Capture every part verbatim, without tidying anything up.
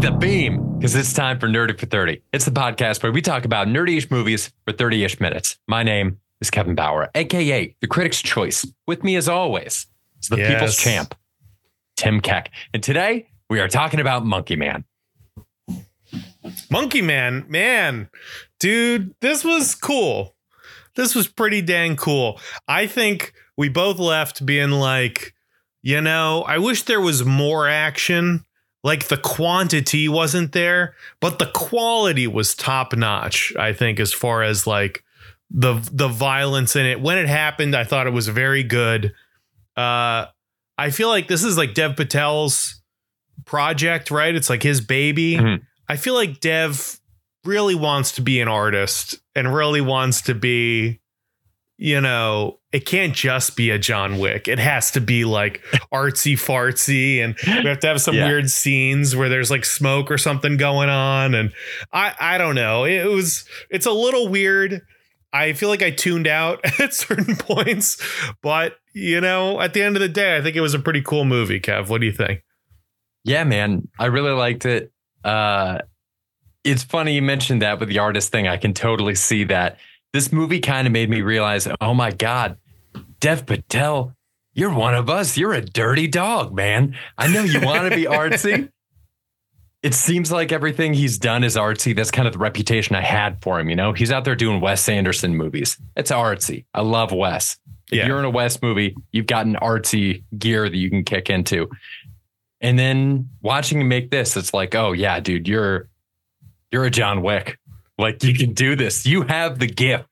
the beam because it's time for Nerdy for thirty. It's the podcast where we talk about nerdy-ish movies for thirty-ish minutes. My name is Kevin Bauer, a k a the Critic's Choice. With me, as always, is the yes. People's Champ, Tim Keck. And today, we are talking about Monkey Man. Monkey Man, man, dude, this was cool. This was pretty dang cool. I think we both left being like, you know, I wish there was more action. Like the quantity wasn't there, but the quality was top notch, I think, as far as like the the violence in it. When it happened, I thought it was very good. Uh, I feel like this is like Dev Patel's project, right? It's like his baby. Mm-hmm. I feel like Dev really wants to be an artist and really wants to be, you know, it can't just be a John Wick. It has to be like artsy fartsy, and we have to have some yeah. weird scenes where there's like smoke or something going on. And I, I don't know. It was it's a little weird. I feel like I tuned out at certain points, but, you know, at the end of the day, I think it was a pretty cool movie. Kev, what do you think? Yeah, man, I really liked it. Uh, it's funny you mentioned that with the artist thing. I can totally see that. This movie kind of made me realize, oh, my God, Dev Patel, you're one of us. You're a dirty dog, man. I know you want to be artsy. It seems like everything he's done is artsy. That's kind of the reputation I had for him. You know, he's out there doing Wes Anderson movies. It's artsy. I love Wes. If yeah. you're in a Wes movie, you've got an artsy gear that you can kick into. And then watching him make this, it's like, oh, yeah, dude, you're you're a John Wick. Like, you can do this. You have the gift.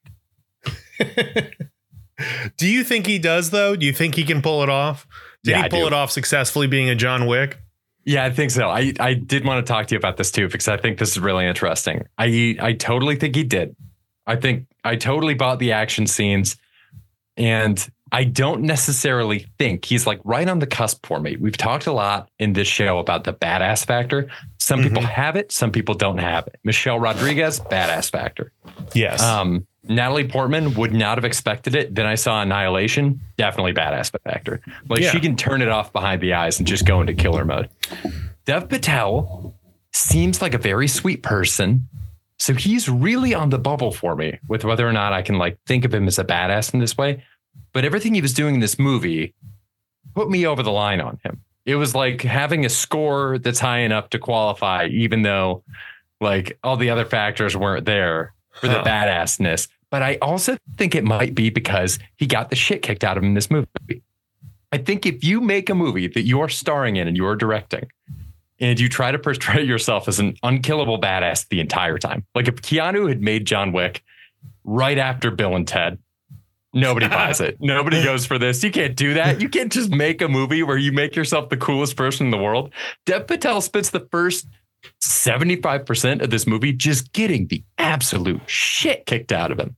Do you think he does, though? Do you think he can pull it off? Did yeah, he pull it off successfully being a John Wick? Yeah, I think so. I, I did want to talk to you about this, too, because I think this is really interesting. I I totally think he did. I think I totally bought the action scenes, and I don't necessarily think he's like right on the cusp for me. We've talked a lot in this show about the badass factor. Some mm-hmm. people have it. Some people don't have it. Michelle Rodriguez, badass factor. Yes. Um, Natalie Portman would not have expected it. Then I saw Annihilation. Definitely badass factor. Like yeah. she can turn it off behind the eyes and just go into killer mode. Dev Patel seems like a very sweet person. So he's really on the bubble for me with whether or not I can like think of him as a badass in this way. But everything he was doing in this movie put me over the line on him. It was like having a score that's high enough to qualify, even though like all the other factors weren't there for the huh. badassness. But I also think it might be because he got the shit kicked out of him in this movie. I think if you make a movie that you're starring in and you're directing and you try to portray yourself as an unkillable badass the entire time, like if Keanu had made John Wick right after Bill and Ted, nobody buys it. Nobody goes for this. You can't do that. You can't just make a movie where you make yourself the coolest person in the world. Dev Patel spends the first seventy-five percent of this movie just getting the absolute shit kicked out of him.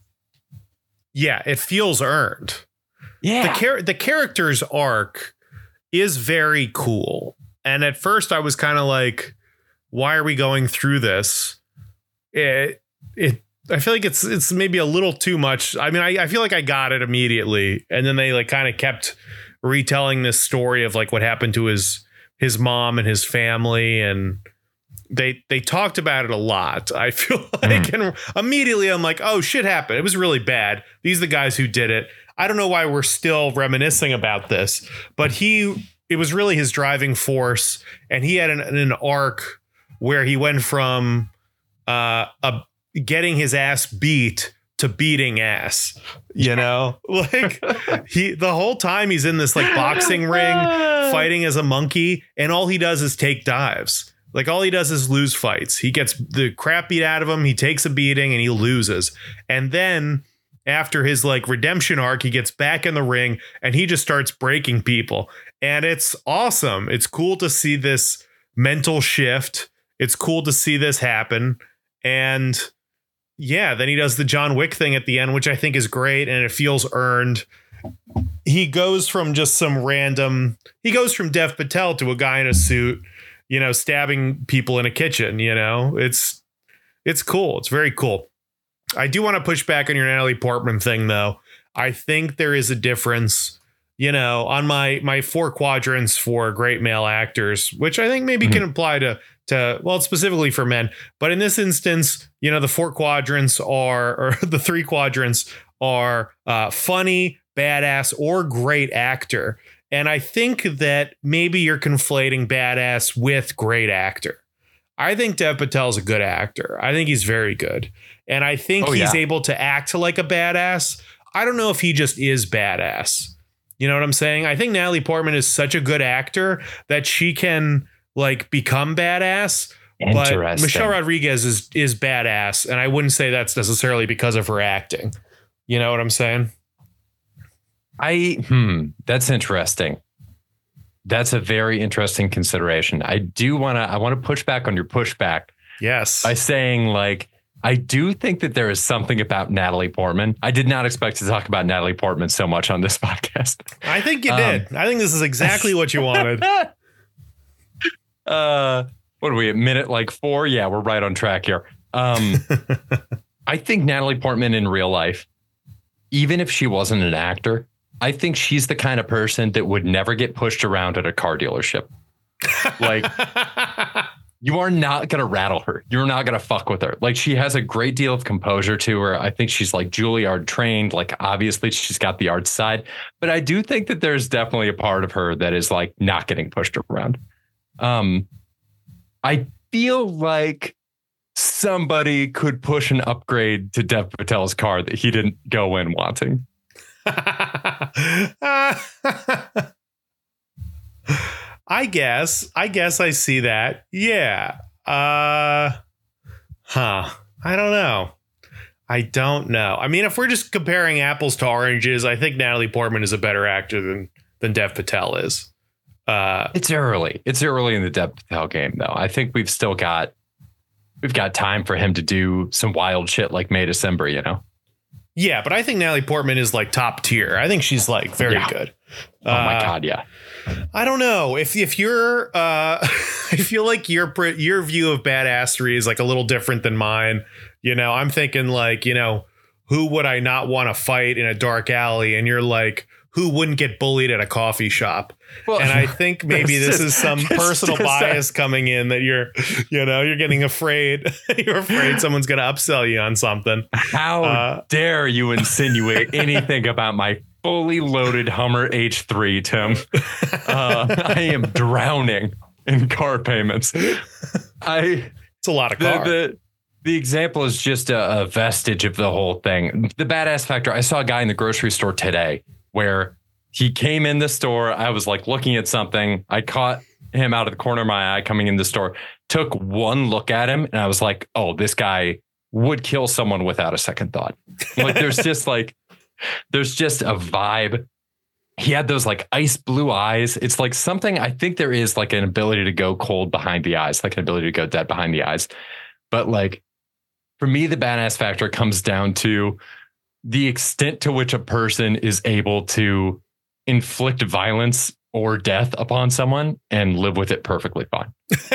Yeah, it feels earned. Yeah. The, char- the character's arc is very cool. And at first I was kind of like, why are we going through this? It, it, I feel like it's it's maybe a little too much. I mean, I, I feel like I got it immediately. And then they like kind of kept retelling this story of like what happened to his his mom and his family. And they they talked about it a lot. I feel like mm. and immediately I'm like, oh, shit happened. It was really bad. These are the guys who did it. I don't know why we're still reminiscing about this, but he it was really his driving force. And he had an, an arc where he went from uh, a getting his ass beat to beating ass, you know, like he the whole time he's in this like boxing ring fighting as a monkey. And all he does is take dives. Like all he does is lose fights. He gets the crap beat out of him. He takes a beating and he loses. And then after his like redemption arc, he gets back in the ring and he just starts breaking people. And it's awesome. It's cool to see this mental shift. It's cool to see this happen. And yeah, then he does the John Wick thing at the end, which I think is great. And it feels earned. He goes from just some random he goes from Dev Patel to a guy in a suit, you know, stabbing people in a kitchen. You know, it's it's cool. It's very cool. I do want to push back on your Natalie Portman thing, though. I think there is a difference you know, on my my four quadrants for great male actors, which I think maybe mm-hmm. can apply to to well, specifically for men. But in this instance, you know, the four quadrants are or the three quadrants are uh, funny, badass, or great actor. And I think that maybe you're conflating badass with great actor. I think Dev Patel's a good actor. I think he's very good. And I think oh, he's yeah. able to act like a badass. I don't know if he just is badass. You know what I'm saying? I think Natalie Portman is such a good actor that she can like become badass. But Michelle Rodriguez is is badass. And I wouldn't say that's necessarily because of her acting. You know what I'm saying? I hmm, that's interesting. That's a very interesting consideration. I do want to I want to push back on your pushback. Yes. By saying like I do think that there is something about Natalie Portman. I did not expect to talk about Natalie Portman so much on this podcast. I think you um, did. I think this is exactly what you wanted. uh, what are we at minute like four? Yeah, we're right on track here. Um, I think Natalie Portman in real life, even if she wasn't an actor, I think she's the kind of person that would never get pushed around at a car dealership. Like, you are not going to rattle her. You're not going to fuck with her. Like, she has a great deal of composure to her. I think she's like Juilliard trained. Like, obviously, she's got the art side. But I do think that there's definitely a part of her that is like not getting pushed around. Um, I feel like somebody could push an upgrade to Dev Patel's car that he didn't go in wanting. I guess. I guess I see that. Yeah. Uh, huh. I don't know. I don't know. I mean, if we're just comparing apples to oranges, I think Natalie Portman is a better actor than than Dev Patel is. Uh, it's early. It's early in the Dev Patel game, though. I think we've still got we've got time for him to do some wild shit like May December, you know? Yeah, but I think Natalie Portman is like top tier. I think she's like very yeah. good. Oh uh, my God, yeah. I don't know if if you're. Uh, I feel like your your view of badassery is like a little different than mine. You know, I'm thinking like, you know, who would I not want to fight in a dark alley? And you're like, who wouldn't get bullied at a coffee shop? Well, and I think maybe this is some personal bias coming in that you're, you know, you're getting afraid. You're afraid someone's going to upsell you on something. How uh, dare you insinuate anything about my fully loaded Hummer H three, Tim? Uh, I am drowning in car payments. I It's a lot of car. The, the, the example is just a, a vestige of the whole thing. The badass factor. I saw a guy in the grocery store today where he came in the store. I was like looking at something. I caught him out of the corner of my eye coming in the store, took one look at him. And I was like, oh, this guy would kill someone without a second thought. Like there's just like, there's just a vibe. He had those like ice blue eyes. It's like something, I think there is like an ability to go cold behind the eyes, like an ability to go dead behind the eyes. But like, for me, the badass factor comes down to the extent to which a person is able to inflict violence or death upon someone and live with it perfectly fine.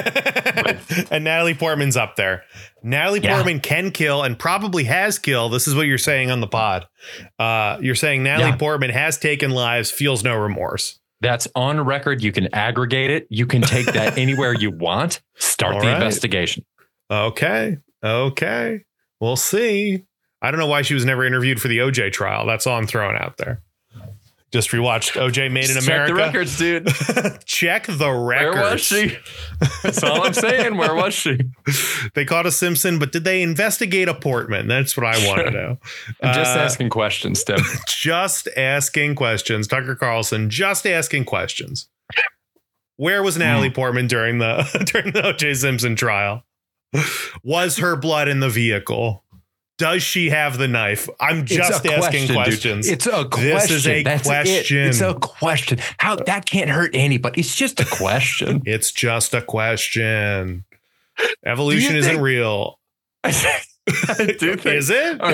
And Natalie Portman's up there. Natalie yeah. Portman can kill and probably has killed. This is what you're saying on the pod. Uh, you're saying Natalie yeah. Portman has taken lives, feels no remorse. That's on record. You can aggregate it. You can take that anywhere you want. Start All the right. investigation. Okay. Okay. We'll see. I don't know why she was never interviewed for the O J trial. That's all I'm throwing out there. Just rewatched O J Made in Check America. Check the records, dude. Check the records. Where was she? That's all I'm saying. Where was she? They caught a Simpson, but did they investigate a Portman? That's what I want to know. I'm just uh, asking questions, Tim. Just asking questions. Tucker Carlson, just asking questions. Where was Natalie mm. Portman during the during the O J Simpson trial? Was her blood in the vehicle? Does she have the knife? I'm just asking question, questions. Dude. It's a question. This is a That's question. It. It's a question. How that can't hurt anybody. It's just a question. It's just a question. Evolution isn't think- real. I do think. Is it? All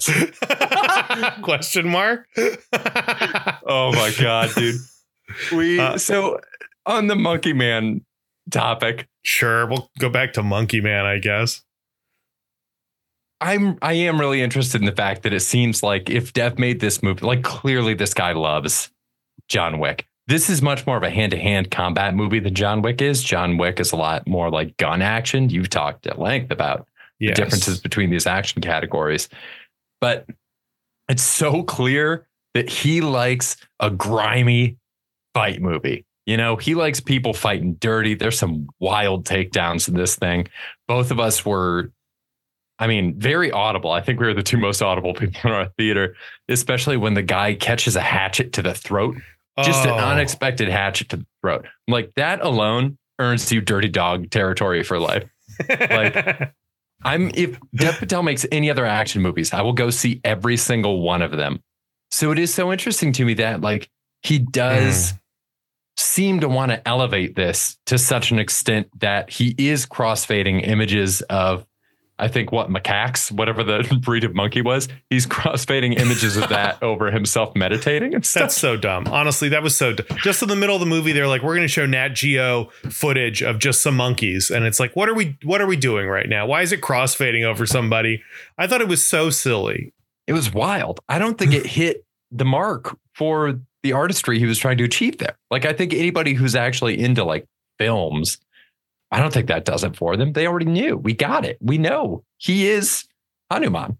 right. Question mark. Oh my God, dude. We uh, so on the Monkey Man topic. Sure, we'll go back to Monkey Man, I guess. I'm I am really interested in the fact that it seems like if Dev made this movie, like clearly this guy loves John Wick. This is much more of a hand-to-hand combat movie than John Wick is. John Wick is a lot more like gun action. You've talked at length about yes. the differences between these action categories. But it's so clear that he likes a grimy fight movie. You know, he likes people fighting dirty. There's some wild takedowns in this thing. Both of us were, I mean, very audible. I think we were the two most audible people in our theater, especially when the guy catches a hatchet to the throat. Just oh. an unexpected hatchet to the throat. Like that alone earns you dirty dog territory for life. Like I'm if Dev Patel makes any other action movies, I will go see every single one of them. So it is so interesting to me that like he does mm. seem to want to elevate this to such an extent that he is crossfading images of, I think, what, macaques, whatever the breed of monkey was. He's crossfading images of that over himself meditating and stuff. That's so dumb. Honestly, that was so dumb. Just in the middle of the movie, they're like, we're going to show Nat Geo footage of just some monkeys. And it's like, what are we what are we doing right now? Why is it crossfading over somebody? I thought it was so silly. It was wild. I don't think it hit the mark for the artistry he was trying to achieve there. Like, I think anybody who's actually into like films, I don't think that does it for them. They already knew. We got it. We know he is Hanuman.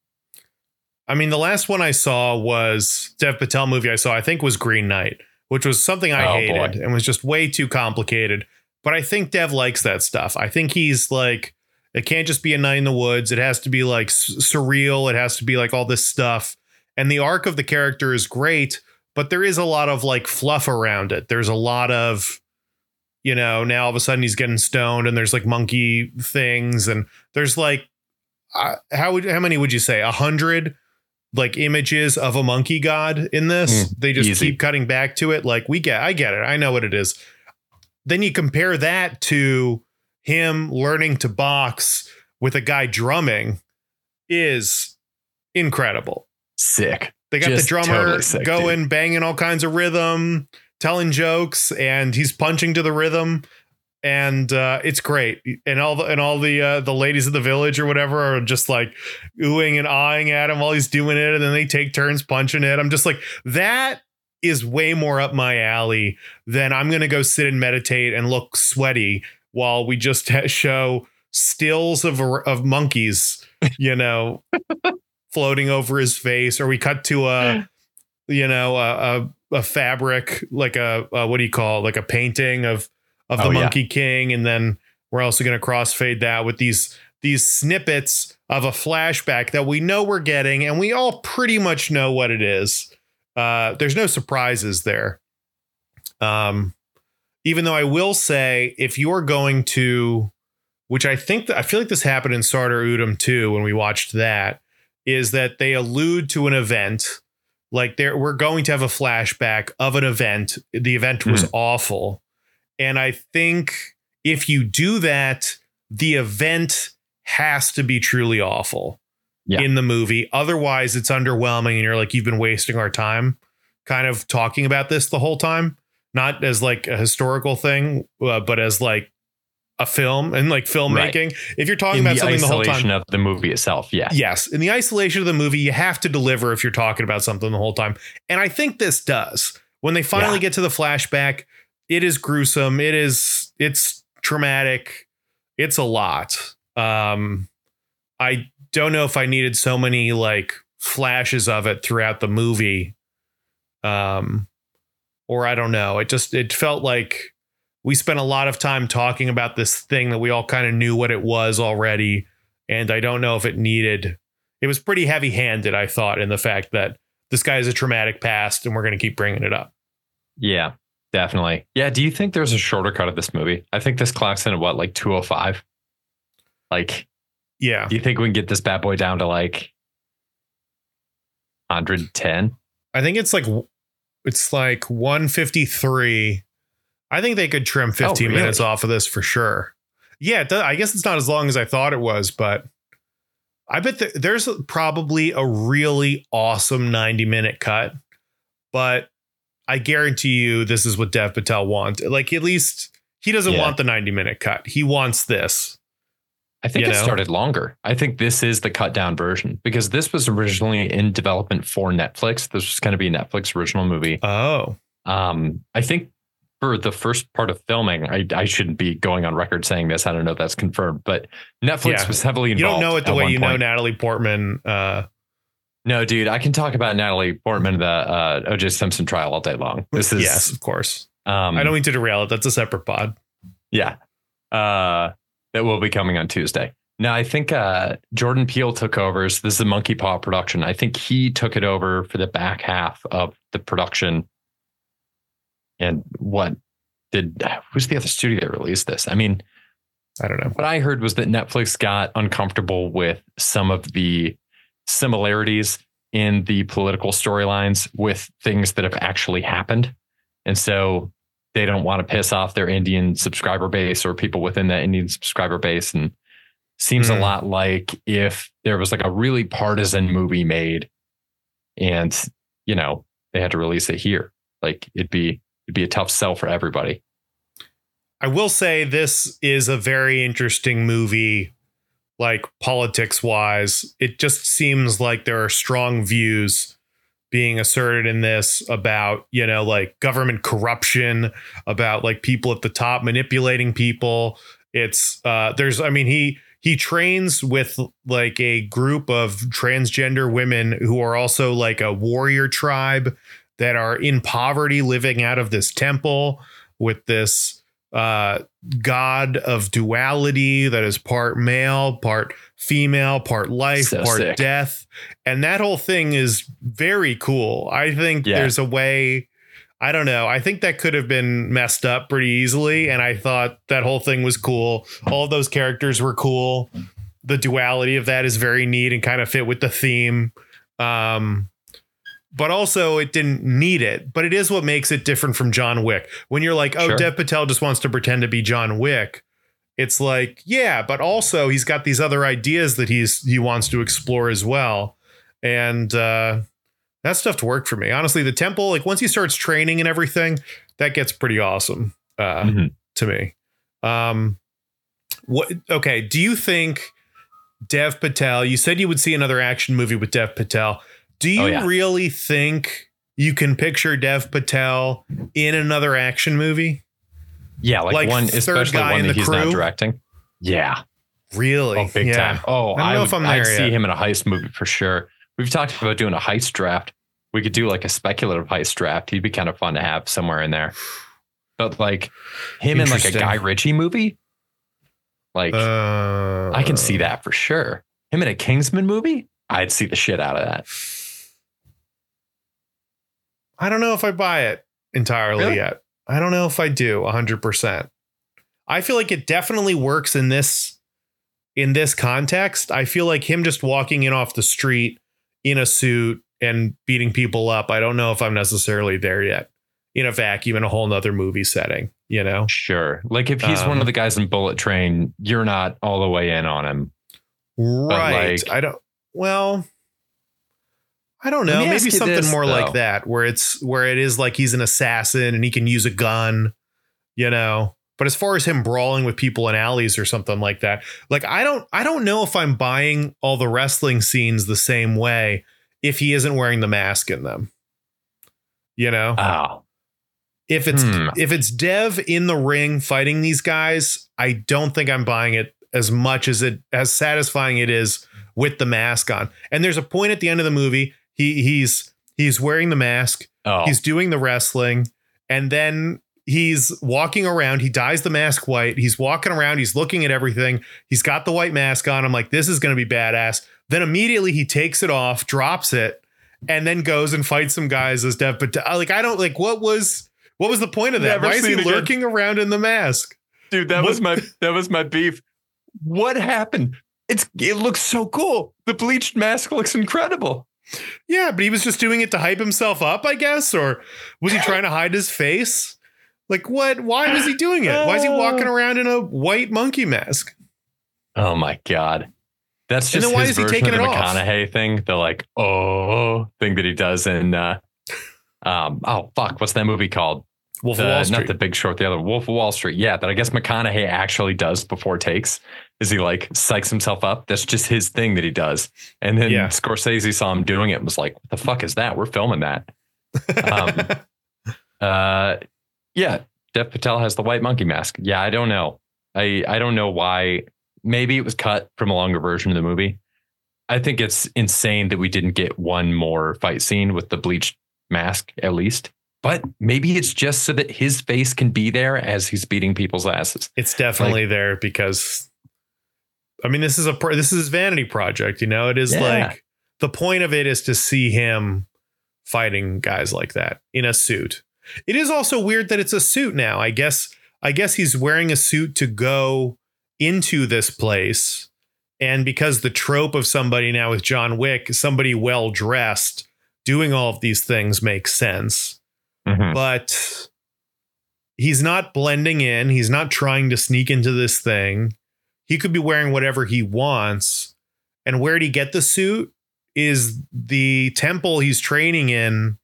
I mean, the last one I saw was Dev Patel movie I saw, I think, was Green Knight, which was something I oh, hated boy. and was just way too complicated. But I think Dev likes that stuff. I think he's like, it can't just be a night in the woods. It has to be like surreal. It has to be like all this stuff. And the arc of the character is great, but there is a lot of like fluff around it. There's a lot of, you know, now all of a sudden he's getting stoned and there's like monkey things. And there's like, uh, how would, how many would you say? A hundred like images of a monkey god in this? Mm, they just easy. keep cutting back to it. Like we get, I get it. I know what it is. Then you compare that to him learning to box with a guy drumming is incredible. Sick. They got Just the drummer totally sick, going, dude. banging all kinds of rhythm, telling jokes, and he's punching to the rhythm, and uh, it's great. And all the and all the uh, the ladies of the village or whatever are just like oohing and ahhing at him while he's doing it, and then they take turns punching it. I'm just like, that is way more up my alley than I'm gonna go sit and meditate and look sweaty while we just show stills of of monkeys, you know. floating over his face, or we cut to a, you know, a, a, a fabric, like a, a, what do you call it? Like a painting of, of the oh, Monkey yeah. King. And then we're also going to crossfade that with these, these snippets of a flashback that we know we're getting. And we all pretty much know what it is. Uh, there's no surprises there. Um, even though I will say, if you're going to, which I think that I feel like this happened in Sartor Udum too, when we watched that, is that they allude to an event, like there we're going to have a flashback of an event. The event was mm. awful. And I think if you do that, the event has to be truly awful yeah. in the movie. Otherwise, it's underwhelming. And you're like, you've been wasting our time kind of talking about this the whole time, not as like a historical thing, uh, but as like a film and like filmmaking. Right. If you're talking in about the something the whole time of the movie itself. Yeah. Yes. In the isolation of the movie, you have to deliver if you're talking about something the whole time. And I think this does. When they finally yeah. get to the flashback, it is gruesome. It is, it's traumatic. It's a lot. Um, I don't know if I needed so many like flashes of it throughout the movie. Um, or I don't know. It just, it felt like we spent a lot of time talking about this thing that we all kind of knew what it was already. And I don't know if it needed, it was pretty heavy handed, I thought, in the fact that this guy has a traumatic past and we're going to keep bringing it up. Yeah, definitely. Yeah. Do you think there's a shorter cut of this movie? I think this clocks in at what, like two oh five? Like, yeah. Do you think we can get this bad boy down to like one ten? I think it's like, it's like one fifty-three. I think they could trim fifteen oh, really? minutes off of this for sure. Yeah, it does, I guess it's not as long as I thought it was, but I bet th- there's probably a really awesome ninety minute cut. But I guarantee you this is what Dev Patel wants. Like, at least he doesn't yeah. want the ninety minute cut. He wants this. I think it know? started longer. I think this is the cut down version because this was originally in development for Netflix. This was going to be a Netflix original movie. Oh. Um, I think for the first part of filming, I, I shouldn't be going on record saying this. I don't know if that's confirmed, but Netflix Yeah. was heavily involved. You don't know it the at way one you know point. Natalie Portman. Uh, No, dude, I can talk about Natalie Portman, the uh, O J Simpson trial all day long. This is yes, of course. Um, I don't mean to derail it. That's a separate pod. Yeah, uh, that will be coming on Tuesday. Now, I think uh, Jordan Peele took over. So this is a Monkey Paw production. I think he took it over for the back half of the production. And what did who's the other studio that released this? I mean, I don't know. What I heard was that Netflix got uncomfortable with some of the similarities in the political storylines with things that have actually happened. And so they don't want to piss off their Indian subscriber base or people within that Indian subscriber base. And seems mm. a lot like if there was like a really partisan movie made and, you know, they had to release it here, like it'd be, it'd be a tough sell for everybody. I will say this is a very interesting movie, like politics wise. It just seems like there are strong views being asserted in this about, you know, like government corruption, about like people at the top manipulating people. It's uh, there's I mean, he he trains with like a group of transgender women who are also like a warrior tribe that are in poverty, living out of this temple with this uh, god of duality that is part male, part female, part life, so part sick. death. And that whole thing is very cool. I think yeah. there's a way. I don't know. I think that could have been messed up pretty easily. And I thought that whole thing was cool. All of those characters were cool. The duality of that is very neat and kind of fit with the theme. Um, but also it didn't need it. But it is what makes it different from John Wick. When you're like, oh, sure. Dev Patel just wants to pretend to be John Wick. It's like, yeah, but also he's got these other ideas that he's he wants to explore as well. And uh that stuff worked for me. Honestly, the temple, like once he starts training and everything, that gets pretty awesome uh, mm-hmm. to me. Um, what? Okay. Do you think Dev Patel, you said you would see another action movie with Dev Patel. Do you oh, yeah. really think you can picture Dev Patel in another action movie? Yeah. Like, like one, especially one that he's crew? not directing. Yeah. Really? Oh, big yeah. time. Oh, I don't know I if I'm would, there I'd yet. see him in a heist movie for sure. We've talked about doing a heist draft. We could do like a speculative heist draft. He'd be kind of fun to have somewhere in there. But like him in like a Guy Ritchie movie, like uh, I can see that for sure. Him in a Kingsman movie, I'd see the shit out of that. I don't know if I buy it entirely really? yet. I don't know if I do one hundred percent. I feel like it definitely works in this in this context. I feel like him just walking in off the street in a suit and beating people up. I don't know if I'm necessarily there yet in a vacuum in a whole nother movie setting, you know? Sure. Like if he's um, one of the guys in Bullet Train, you're not all the way in on him. Right. Like, I don't, well, I don't know. Maybe something this, more though. like that, where it's where it is like he's an assassin and he can use a gun, you know? But as far as him brawling with people in alleys or something like that, like, I don't I don't know if I'm buying all the wrestling scenes the same way if he isn't wearing the mask in them. You know, oh. if it's hmm. if it's Dev in the ring fighting these guys, I don't think I'm buying it as much as it as satisfying it is with the mask on. And there's a point at the end of the movie. He he's he's wearing the mask. Oh. He's doing the wrestling. And then he's walking around. He dyes the mask white. He's walking around. He's looking at everything. He's got the white mask on. I'm like, this is going to be badass. Then immediately he takes it off, drops it, and then goes and fights some guys as Dev Patel. Like, I don't like what was what was the point of that? Never Why is he lurking again. around in the mask? Dude, that what? was my that was my beef. What happened? It's it looks so cool. The bleached mask looks incredible. Yeah, but he was just doing it to hype himself up, I guess. Or was he trying to hide his face? Like, what? Why was he doing it? Why is he walking around in a white monkey mask? Oh, my God. That's just why his is he version taking of the it off? McConaughey thing. The like, oh, thing that he does in, uh, um, oh, fuck. What's that movie called? Wolf the, of Wall Street. Not The Big Short, the other Wolf of Wall Street. Yeah, that I guess McConaughey actually does before takes. Is he like psychs himself up? That's just his thing that he does. And then yeah. Scorsese saw him doing it and was like, what the fuck is that? We're filming that. Um, Uh, yeah, Dev Patel has the white monkey mask. Yeah, I don't know. I I don't know why. Maybe it was cut from a longer version of the movie. I think it's insane that we didn't get one more fight scene with the bleached mask, at least. But maybe it's just so that his face can be there as he's beating people's asses. It's definitely like, there because, I mean, this is a this is his vanity project. You know, it is yeah. like the point of it is to see him fighting guys like that in a suit. It is also weird that it's a suit now. I guess I guess he's wearing a suit to go into this place. And because the trope of somebody now with John Wick, somebody well dressed doing all of these things makes sense. Mm-hmm. But he's not blending in. He's not trying to sneak into this thing. He could be wearing whatever he wants. And where did he get the suit? Is the temple he's training in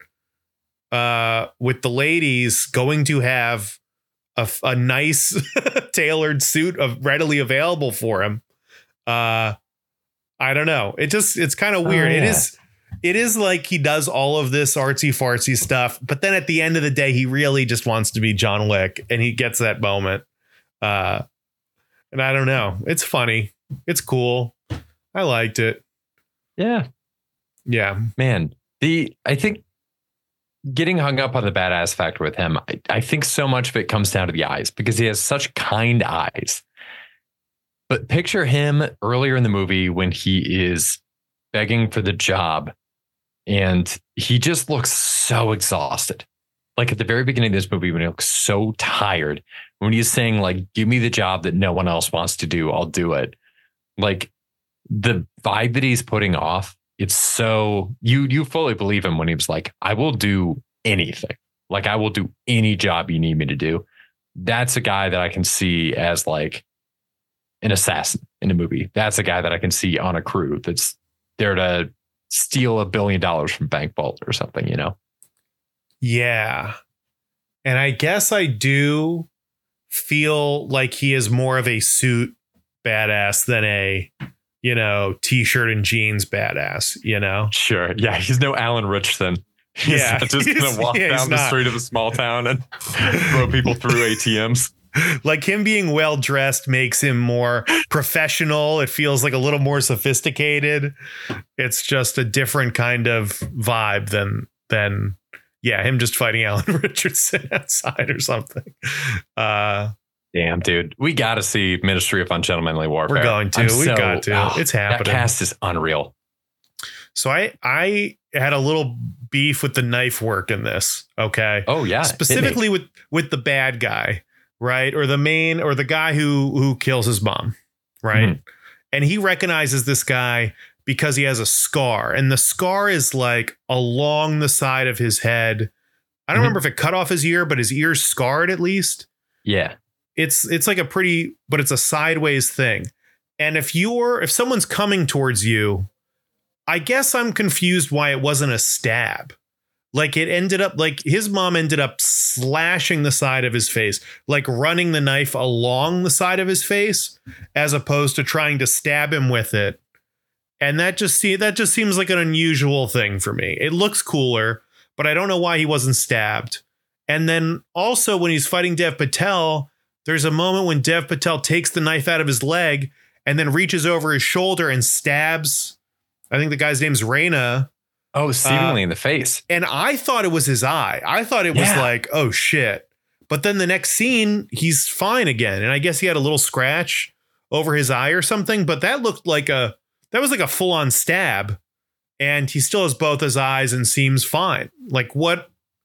uh, with the ladies going to have a, a nice tailored suit of readily available for him? Uh, I don't know. It just it's kind of weird. Oh, yeah. It is. It is like he does all of this artsy fartsy stuff. But then at the end of the day, he really just wants to be John Wick. And he gets that moment. Uh, and I don't know. It's funny. It's cool. I liked it. Yeah. Yeah, man. The I think getting hung up on the badass factor with him, I, I think so much of it comes down to the eyes because he has such kind eyes. But picture him earlier in the movie when he is begging for the job and he just looks so exhausted. Like at the very beginning of this movie, when he looks so tired, when he's saying like, give me the job that no one else wants to do, I'll do it. Like the vibe that he's putting off, it's so you, you fully believe him when he was like, I will do anything. Like I will do any job you need me to do. That's a guy that I can see as like, an assassin in a movie. That's a guy that I can see on a crew that's there to steal a billion dollars from bank vault or something, you know? Yeah. And I guess I do feel like he is more of a suit badass than a, you know, t-shirt and jeans badass, you know? Sure. Yeah. He's no Alan Richardson. He's yeah. just going to walk yeah, down the not. street of a small town and throw people through A T Ms. Like him being well dressed makes him more professional. It feels like a little more sophisticated. It's just a different kind of vibe than than yeah, him just fighting Alan Richardson outside or something. Uh, Damn, dude, we got to see Ministry of Ungentlemanly Warfare. We're going to. We so, got to. Oh, it's happening. That cast is unreal. So I I had a little beef with the knife work in this. Okay. Oh yeah, specifically with with the bad guy. Right. Or the main or the guy who who kills his mom. Right. Mm-hmm. And he recognizes this guy because he has a scar, and the scar is like along the side of his head. I don't mm-hmm. remember if it cut off his ear, but his ear's scarred at least. Yeah. It's it's like a pretty but it's a sideways thing. And if you're if someone's coming towards you, I guess I'm confused why it wasn't a stab. Like it ended up like his mom ended up slashing the side of his face, like running the knife along the side of his face, as opposed to trying to stab him with it. And that just see that just seems like an unusual thing for me. It looks cooler, but I don't know why he wasn't stabbed. And then also when he's fighting Dev Patel, there's a moment when Dev Patel takes the knife out of his leg and then reaches over his shoulder and stabs. I think the guy's name's Reina. Oh, seemingly uh, in the face. And I thought it was his eye. I thought it was yeah. like, oh, shit. But then the next scene, he's fine again. And I guess he had a little scratch over his eye or something. But that looked like a that was like a full on stab. And he still has both his eyes and seems fine. Like what?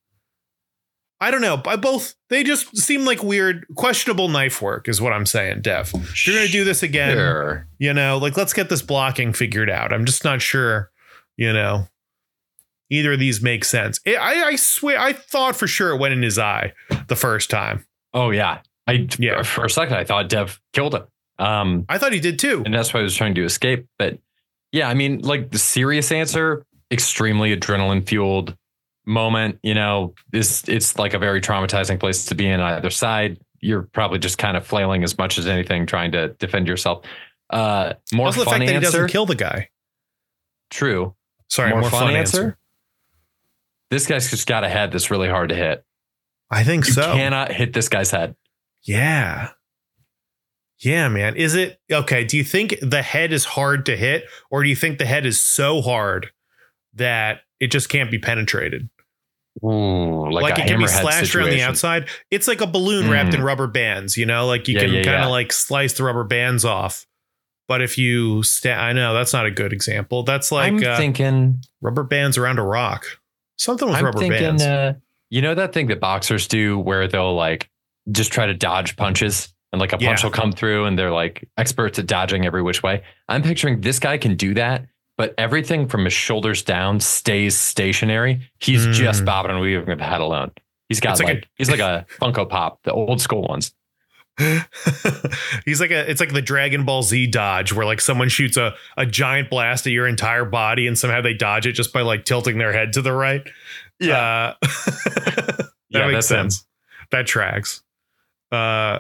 I don't know. I both they just seem like weird, questionable knife work is what I'm saying, Dev. If you're going to do this again, sure. you know, like let's get this blocking figured out. I'm just not sure, you know. Either of these make sense. It, I, I swear, I thought for sure it went in his eye the first time. Oh, yeah. I yeah. For a second, I thought Dev killed him. Um, I thought he did, too. And that's why I was trying to escape. But yeah, I mean, like the serious answer, extremely adrenaline fueled moment. You know, it's, it's like a very traumatizing place to be in either side. You're probably just kind of flailing as much as anything, trying to defend yourself. Uh, more also, the fun fact that answer. He doesn't kill the guy. True. Sorry, more, more fun, fun answer. answer. This guy's just got a head that's really hard to hit. I think you so. Cannot hit this guy's head. Yeah. Yeah, man. Is it okay? Do you think the head is hard to hit, or do you think the head is so hard that it just can't be penetrated? Ooh, like, like a it can be hammerhead slashed around the situation. outside. It's like a balloon mm. wrapped in rubber bands, you know, like you yeah, can yeah, kind of yeah. like slice the rubber bands off. But if you sta- I know that's not a good example. That's like I'm uh, thinking rubber bands around a rock. Something with I'm rubber thinking, bands. Uh, you know that thing that boxers do where they'll like just try to dodge punches and like a punch Yeah. will come through and they're like experts at dodging every which way. I'm picturing this guy can do that, but everything from his shoulders down stays stationary. He's mm. just bobbing and weaving with the head alone. He's got like, like a, he's like a Funko Pop, the old school ones. He's like a it's like the Dragon Ball Z dodge where like someone shoots a, a giant blast at your entire body and somehow they dodge it just by like tilting their head to the right. Yeah. Uh, that yeah, makes sense. Him. That tracks. Uh,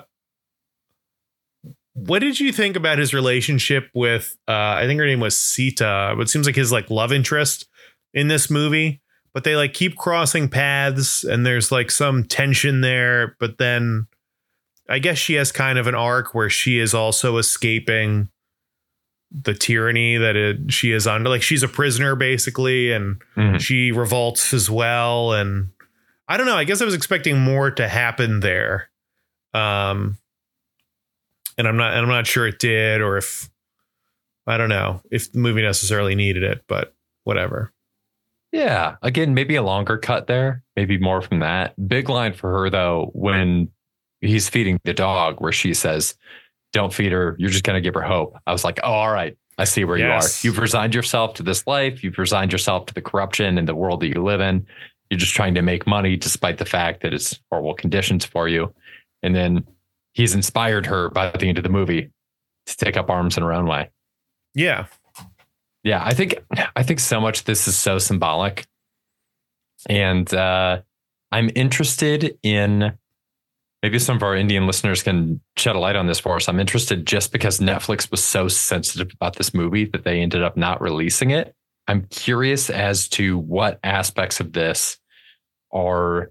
what did you think about his relationship with uh, I think her name was Sita, but it seems like his like love interest in this movie, but they like keep crossing paths and there's like some tension there, but then I guess she has kind of an arc where she is also escaping the tyranny that it, she is under. Like she's a prisoner basically, and mm-hmm. she revolts as well. And I don't know. I guess I was expecting more to happen there. Um, and I'm not. I'm not sure it did, or if I don't know if the movie necessarily needed it, but whatever. Yeah. Again, maybe a longer cut there. Maybe more from that. Big line for her though when he's feeding the dog where she says, don't feed her. You're just going to give her hope. I was like, oh, all right. I see where yes. you are. You've resigned yourself to this life. You've resigned yourself to the corruption and the world that you live in. You're just trying to make money despite the fact that it's horrible conditions for you. And then he's inspired her by the end of the movie to take up arms in her own way. Yeah. Yeah. I think, I think so much this is so symbolic. And uh, I'm interested in, maybe some of our Indian listeners can shed a light on this for us. I'm interested just because Netflix was so sensitive about this movie that they ended up not releasing it. I'm curious as to what aspects of this are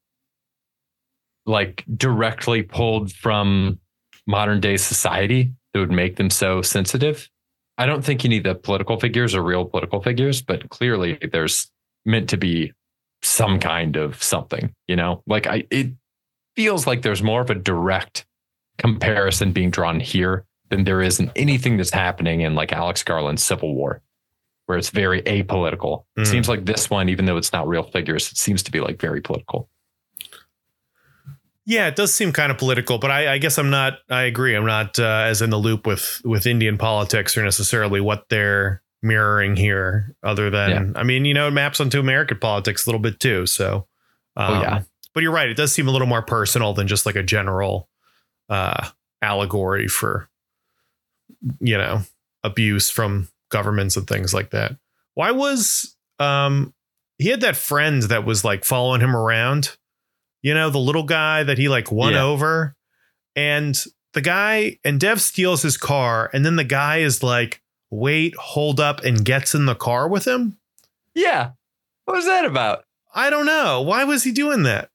like directly pulled from modern day society that would make them so sensitive. I don't think any of the political figures are real political figures, but clearly there's meant to be some kind of something, you know, like I, it, feels like there's more of a direct comparison being drawn here than there is in anything that's happening in like Alex Garland's Civil War, where it's very apolitical. Mm. It seems like this one, even though it's not real figures, it seems to be like very political. Yeah, it does seem kind of political, but I, I guess I'm not, I agree. I'm not uh, as in the loop with, with Indian politics or necessarily what they're mirroring here other than, yeah. I mean, you know, it maps onto American politics a little bit too. So, um, oh, yeah. But you're right. It does seem a little more personal than just like a general uh, allegory for, you know, abuse from governments and things like that. Why was um, he had that friend that was like following him around, you know, the little guy that he like won yeah. over, and the guy and Dev steals his car. And then the guy is like, wait, hold up, and gets in the car with him. Yeah. What was that about? I don't know. Why was he doing that?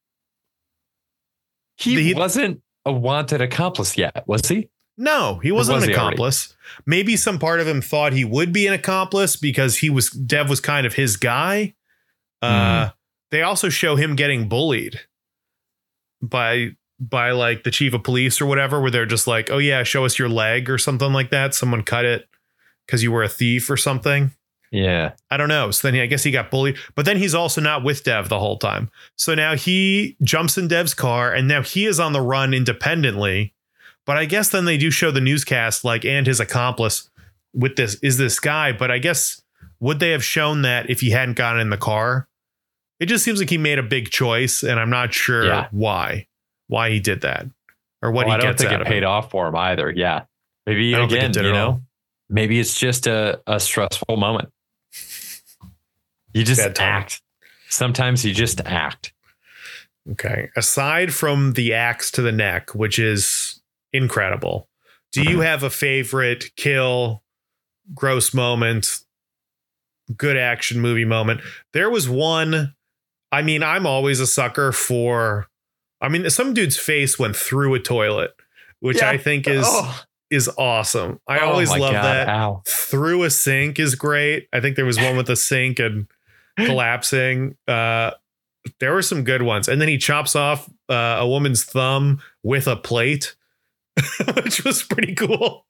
He, he wasn't a wanted accomplice yet, was he? No, he wasn't was an he accomplice. Already? Maybe some part of him thought he would be an accomplice because he was Dev was kind of his guy. Mm. Uh, they also show him getting bullied by by like the chief of police or whatever, where they're just like, oh, yeah, show us your leg or something like that. Someone cut it because you were a thief or something. Yeah, I don't know. So then he, I guess he got bullied, but then he's also not with Dev the whole time. So now he jumps in Dev's car and now he is on the run independently. But I guess then they do show the newscast like and his accomplice with this is this guy. But I guess would they have shown that if he hadn't gotten in the car? It just seems like he made a big choice and I'm not sure yeah. why, why he did that or what well, he I gets don't think out it paid him. off for him either. Yeah. Maybe again, you know, all. maybe it's just a, a stressful moment. You just act. Sometimes you just act. Okay. Aside from the axe to the neck, which is incredible, do you have a favorite kill, gross moment, good action movie moment? There was one I mean, I'm always a sucker for, I mean, some dude's face went through a toilet, which yeah. I think is oh. is awesome. I oh always love God. that. Ow. Through a sink is great. I think there was one with a sink and collapsing. Uh, there were some good ones. And then he chops off uh, a woman's thumb with a plate, which was pretty cool.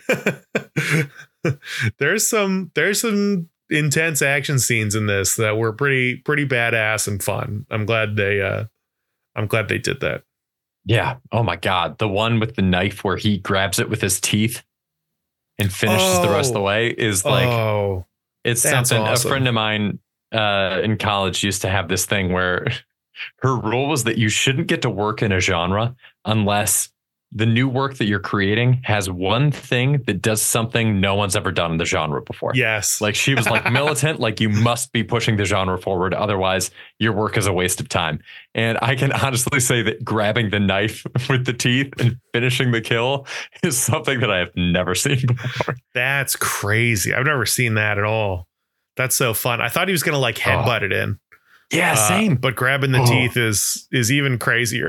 there's some there's some intense action scenes in this that were pretty pretty badass and fun. I'm glad they uh I'm glad they did that. Yeah. Oh my God. The one with the knife where he grabs it with his teeth and finishes oh. the rest of the way is like oh, it's something awesome. A friend of mine uh in college used to have this thing where her rule was that you shouldn't get to work in a genre unless the new work that you're creating has one thing that does something no one's ever done in the genre before. Yes. Like she was like militant, like you must be pushing the genre forward. Otherwise your work is a waste of time. And I can honestly say that grabbing the knife with the teeth and finishing the kill is something that I have never seen before. That's crazy. I've never seen that at all. That's so fun. I thought he was going to like headbutt oh. it in. Yeah, uh, same. But grabbing the oh. teeth is, is even crazier.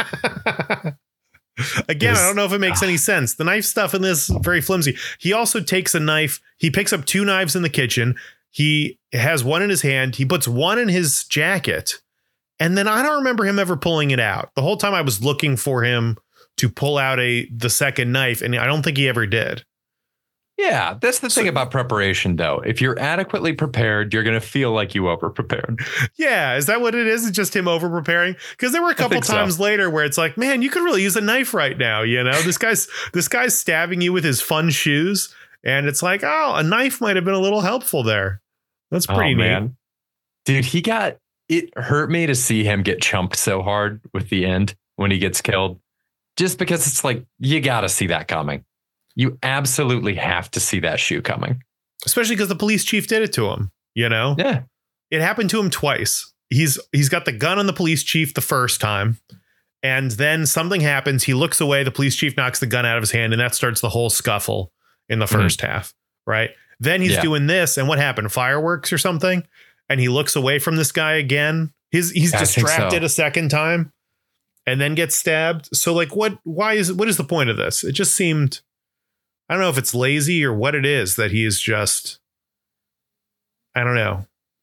Again, was, I don't know if it makes uh, any sense. The knife stuff in this very flimsy. He also takes a knife. He picks up two knives in the kitchen. He has one in his hand. He puts one in his jacket. And then I don't remember him ever pulling it out. The whole time I was looking for him to pull out a the second knife. And I don't think he ever did. Yeah, that's the so, thing about preparation, though. If you're adequately prepared, you're going to feel like you over prepared. Yeah. Is that what it is? It's just him over preparing? Because there were a couple times so. later where it's like, man, you could really use a knife right now. You know, this guy's this guy's stabbing you with his fun shoes. And it's like, oh, a knife might have been a little helpful there. That's pretty oh, neat. Man. Dude, he got it hurt me to see him get chumped so hard with the end when he gets killed, just because it's like you got to see that coming. You absolutely have to see that shoe coming. Especially because the police chief did it to him, you know? Yeah. It happened to him twice. He's he's got the gun on the police chief the first time. And then something happens. He looks away. The police chief knocks the gun out of his hand. And that starts the whole scuffle in the first mm-hmm. half. Right. Then he's yeah. doing this. And what happened? Fireworks or something. And he looks away from this guy again. He's he's I distracted so. a second time and then gets stabbed. So like what why is what is the point of this? It just seemed. I don't know if it's lazy or what it is that he is just, I don't know,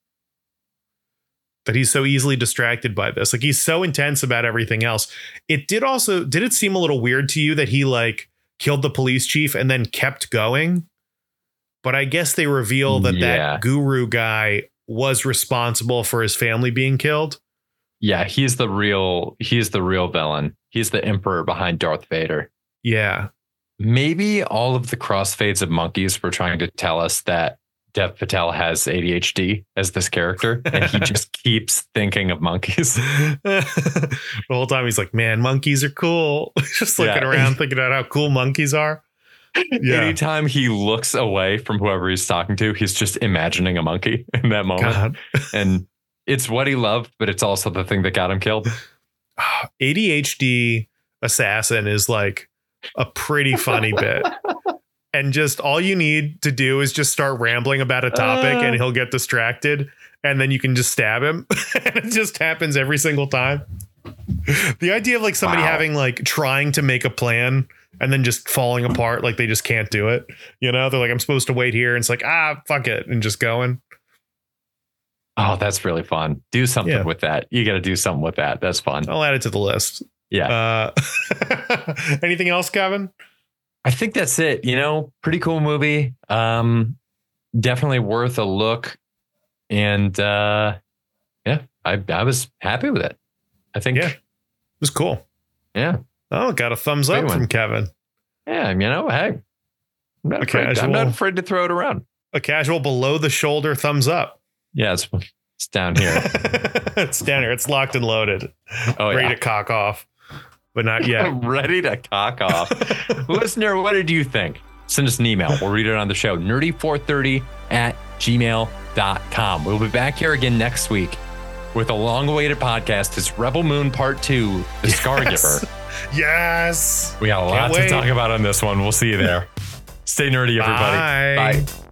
that he's so easily distracted by this. Like he's so intense about everything else. It did also, did it seem a little weird to you that he like killed the police chief and then kept going? But I guess they reveal that yeah. that guru guy was responsible for his family being killed. Yeah, he's the real, he's the real villain. He's the emperor behind Darth Vader. Yeah. Maybe all of the crossfades of monkeys were trying to tell us that Dev Patel has A D H D as this character, and he just keeps thinking of monkeys. The whole time he's like, man, monkeys are cool. Just looking yeah. around thinking about how cool monkeys are. Yeah. Anytime he looks away from whoever he's talking to, he's just imagining a monkey in that moment. And it's what he loved, but it's also the thing that got him killed. A D H D assassin is like a pretty funny bit. And just all you need to do is just start rambling about a topic uh, and he'll get distracted and then you can just stab him. And it just happens every single time. The idea of like somebody wow. having like trying to make a plan and then just falling apart, like they just can't do it. You know, they're like, I'm supposed to wait here. And it's like, ah, fuck it. And just going. Oh, that's really fun. Do something yeah. with that. You got to do something with that. That's fun. I'll add it to the list. Yeah. Uh, anything else, Kevin? I think that's it. You know, pretty cool movie. Um, definitely worth a look. And uh, yeah, I I was happy with it. I think. Yeah, it was cool. Yeah. Oh, got a thumbs Great up one. from Kevin. Yeah, you know, hey, I'm not, afraid, casual, I'm not afraid to throw it around. A casual below the shoulder thumbs up. Yeah, it's, it's down here. It's down here. It's locked and loaded. Oh, ready yeah. to cock off. But not yet. Ready to cock off. Listener, what did you think? Send us an email. We'll read it on the show. nerdy four thirty at gmail dot com. We'll be back here again next week with a long-awaited podcast. It's Rebel Moon Part two, The yes. Scargiver. Yes. We got a lot to talk about on this one. We'll see you there. Stay nerdy, everybody. Bye. Bye.